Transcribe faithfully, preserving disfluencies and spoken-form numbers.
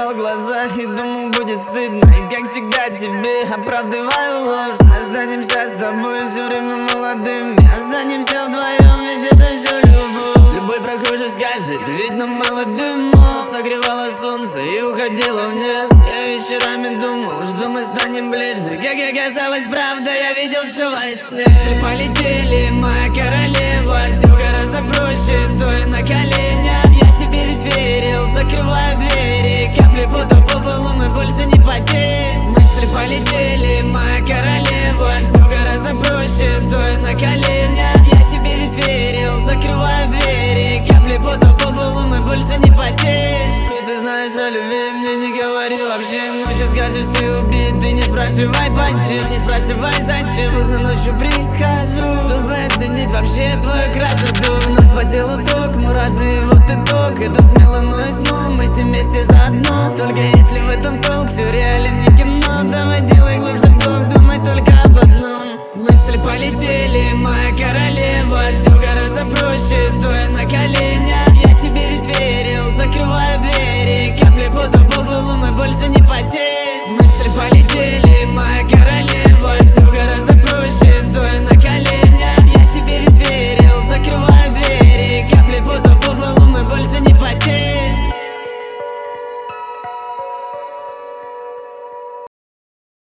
закрывал глаза и думал, будет стыдно. И как всегда тебе оправдываю ложь. Останемся с тобой все время молодыми, останемся вдвоем, ведь это все любовь. Любой прохожий скажет, ведь нам мало дыма. Согревало солнце и уходило в небо. Я вечерами думал, что мы станем ближе. Как оказалось, правда, я видел все во сне. Мы полетели, моя королева. Все гораздо проще, стоя на коленях. Я тебе ведь верил, закрываю двери. Капли пота по полу, мы больше не потеем. Мысли полетели, моя королева. Все гораздо проще, стоя на коленях. Я тебе ведь верил, закрываю двери. Капли пота по полу, мы больше не потеем. Что ты знаешь о любви, мне не говори вообще. Ночью скажешь, ты убит, ты не спрашивай почему. Не спрашивай зачем, поздно ночью прихожу, чтобы оценить вообще твою красоту. Вновь по телу ток, муражи, вот итог. Это смело, но и снова мы с ним вместе заодно. Только если в этом толк, все реально не кино. Давай делай глубже вдох, думай только об одном. Мысли полетели, моя королева. Все гораздо проще, стоя на коленях. Я тебе ведь верил, закрываю двери. Капли пота по полу, мы больше не потеем.